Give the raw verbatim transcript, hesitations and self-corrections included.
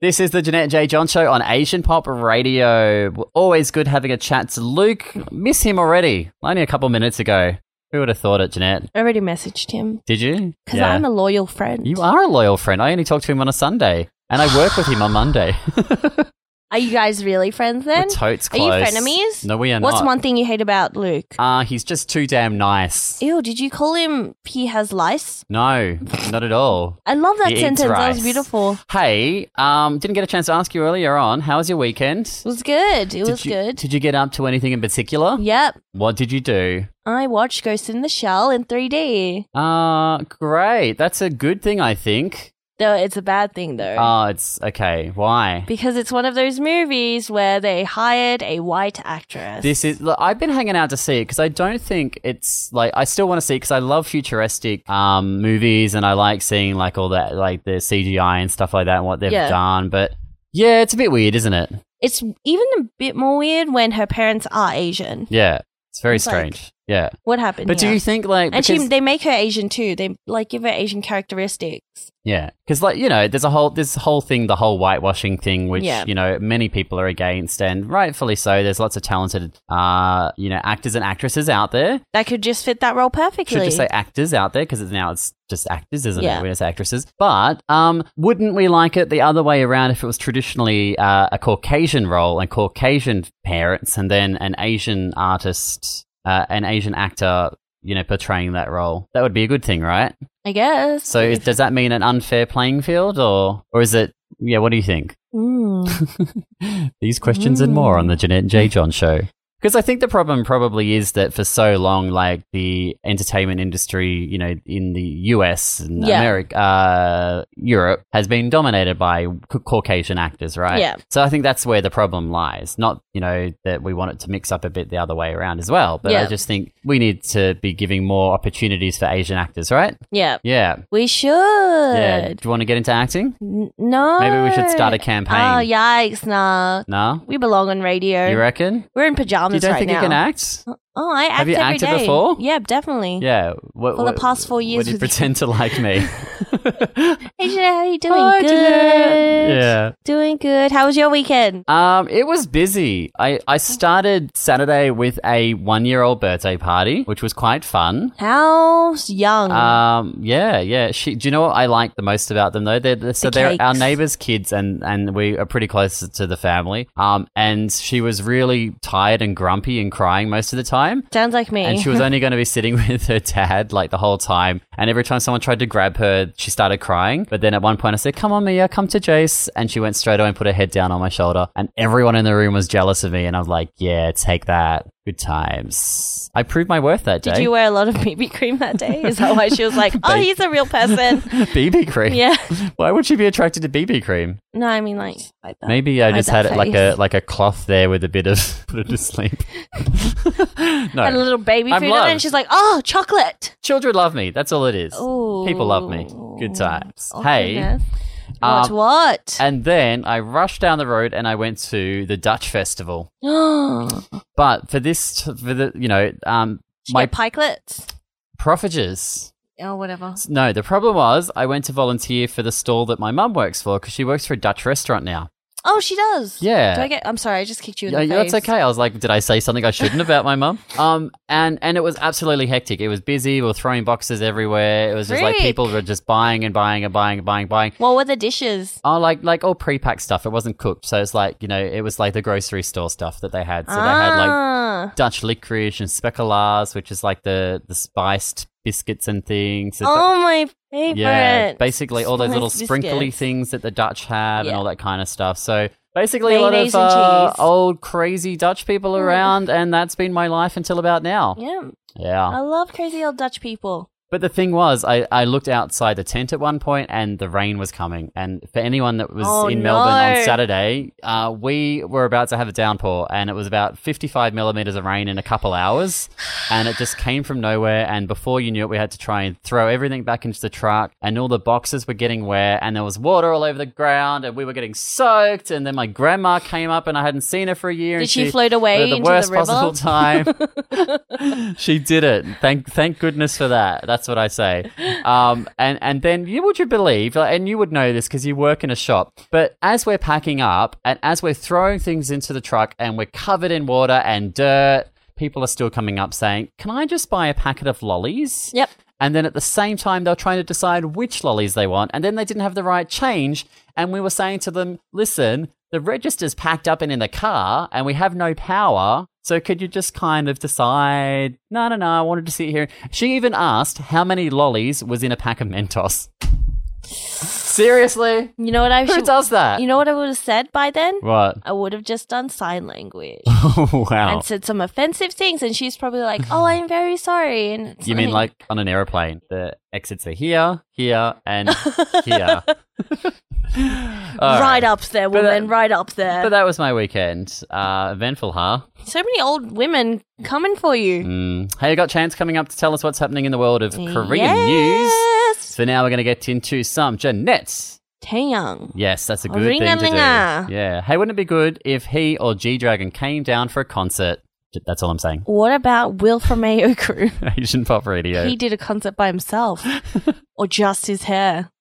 This is the Jeanette and Jay John Show on Asian Pop Radio. Always good having a chat to Luke. Miss him already. Only a couple minutes ago. Who would have thought it, Jeanette? I already messaged him. Did you? Because yeah. I'm a loyal friend. You are a loyal friend. I only talk to him on a Sunday. And I work with him on Monday. Are you guys really friends then? We're totes close. Are you frenemies? No, we are What's not. one thing you hate about Luke? Uh, he's just too damn nice. Ew, did you call him he has lice? No, not at all. I love that He eats sentence. That rice. was beautiful. Hey, um, didn't get a chance to ask you earlier on. How was your weekend? It was good. It Did was you- good. Did you get up to anything in particular? Yep. What did you do? I watched Ghost in the Shell in three D. Uh, great. That's a good thing, I think. Though it's a bad thing though. Oh, it's okay. Why? Because it's one of those movies where they hired a white actress. This is. Look, I've been hanging out to see it because I don't think it's like I still want to see it because I love futuristic um movies and I like seeing like all that like the C G I and stuff like that and what they've Yeah. done. But yeah, it's a bit weird, isn't it? It's even a bit more weird when her parents are Asian. Yeah, it's very It's like- strange. Yeah, What happened but here? do you think like And she, because- they make her Asian too. They like give her Asian characteristics. Yeah, because like you know, there's a whole this whole thing, the whole whitewashing thing, which Yeah. you know many people are against, and rightfully so. There's lots of talented, uh, you know, actors and actresses out there. That could just fit that role perfectly. Should just say actors out there because now it's just actors, isn't Yeah. it? We don't say actresses. But um, wouldn't we like it the other way around if it was traditionally uh, a Caucasian role and Caucasian parents, and then an Asian artist, uh, an Asian actor, you know, portraying that role? That would be a good thing, right? I guess. So is, does that mean an unfair playing field, or or is it? Yeah, what do you think? Mm. These questions and more on the Jeanette and Jay John Show. Because I think the problem probably is that for so long, like the entertainment industry, you know, in the U S and Yeah. America, uh, Europe has been dominated by C- Caucasian actors, right? Yeah. So I think that's where the problem lies. Not, you know, that we want it to mix up a bit the other way around as well. But I Yeah. just think we need to be giving more opportunities for Asian actors, right? Yeah. Yeah. We should. Yeah. Do you want to get into acting? N- no. Maybe we should start a campaign. Oh, yikes. Nah. No? We belong on radio. You reckon? We're in pajamas You don't right think now. you can act? Oh, I act Have you every acted day. before? Yeah, definitely. Yeah. What, For the what- past four years Would you with- pretend to like me? Hey, Jeanette, how you doing? Hi, good. Jeanette. Yeah. Doing good. How was your weekend? Um, it was busy. I, I started Saturday with a one-year-old birthday party, which was quite fun. How's young? Um, yeah, yeah. She, do you know what I like the most about them though? They're, they're so The they're our cakes. neighbors' kids, and and we are pretty close to the family. Um, and she was really tired and grumpy and crying most of the time. Sounds like me. And she was only going to be sitting with her dad like the whole time. And every time someone tried to grab her, she started crying. But then at one point I said, come on, Mia, come to Jace. And she went straight away and put her head down on my shoulder. And everyone in the room was jealous of me. And I was like, yeah, take that. Good times. I proved my worth that day. Did you wear a lot of B B cream that day? Is that why she was like, oh, he's a real person? B B cream? Yeah. Why would she be attracted to B B cream? No, I mean like, like that. Maybe I Hide just that had it like a face. like a cloth there with a bit of put her to sleep. No. Had a little baby I'm food on it, and loved. she's like, oh, chocolate. Children love me. That's all it is. Ooh. People love me. Good times. Oh, hey. goodness. um, What, what? And then I rushed down the road and I went to the Dutch festival. Oh, But for this, for the, you know, um, my my pikelets. profiteers. Oh, whatever. No, the problem was I went to volunteer for the stall that my mum works for because she works for a Dutch restaurant now. Oh, she does. Yeah. Do I get? I'm sorry, I just kicked you in Yeah, the yeah, face. that's okay. I was like, did I say something I shouldn't about my mum? Um, and and it was absolutely hectic. It was busy. We were throwing boxes everywhere. It was just like Frick. people were just buying and buying and buying and buying and buying. What were the dishes? Oh, like like all pre-packed stuff. It wasn't cooked, so it's like you know, it was like the grocery store stuff that they had. So they had like Ah. Dutch licorice and speculoos, which is like the the spiced biscuits and things. Oh, my favorite. yeah, basically all those little Spiced sprinkly biscuits. things that the Dutch have and Yeah. all that kind of stuff. So basically a lot Mayonnaise of and uh, cheese. old crazy Dutch people around, and that's been my life until about now. Yeah, Yeah. I love crazy old Dutch people. But the thing was, I, I looked outside the tent at one point and the rain was coming. And for anyone that was Oh, in Melbourne no. on Saturday, uh, we were about to have a downpour and it was about fifty-five millimeters of rain in a couple hours. And it just came from nowhere. And before you knew it, we had to try and throw everything back into the truck and all the boxes were getting wet and there was water all over the ground and we were getting soaked. And then my grandma came up and I hadn't seen her for a year. Did and she float away at the into worst the river? possible time. She did it. Thank, thank goodness for that. That's what I say. Um, and, and then you would you believe, and you would know this because you work in a shop, but as we're packing up and as we're throwing things into the truck and we're covered in water and dirt, people are still coming up saying, can I just buy a packet of lollies? Yep. And then at the same time, they're trying to decide which lollies they want. And then they didn't have the right change. And we were saying to them, listen, the register's packed up and in the car and we have no power. So could you just kind of decide, no, no, no, I wanted to sit here. She even asked how many lollies was in a pack of Mentos. Seriously? You know what I Who should, does that? You know what I would have said by then? What? I would have just done sign language. Wow. And said some offensive things, and she's probably like, oh, I'm very sorry. And it's You mean like on an aeroplane? The exits are here, here, and here. All right up there, But woman, that- right up there. But that was my weekend. Uh, eventful, huh? So many old women coming for you. Mm. Hey, you got Chance coming up to tell us what's happening in the world of Korean yes. news. So now we're going to get into some Jeanette's. Taeyang. Yes, that's a good thing to Ring-a-ling-a. do. Yeah. Hey, wouldn't it be good if he or G-Dragon came down for a concert? That's all I'm saying. What about Will from A O Crew? Asian Pop Radio. He did a concert by himself. Or just his hair.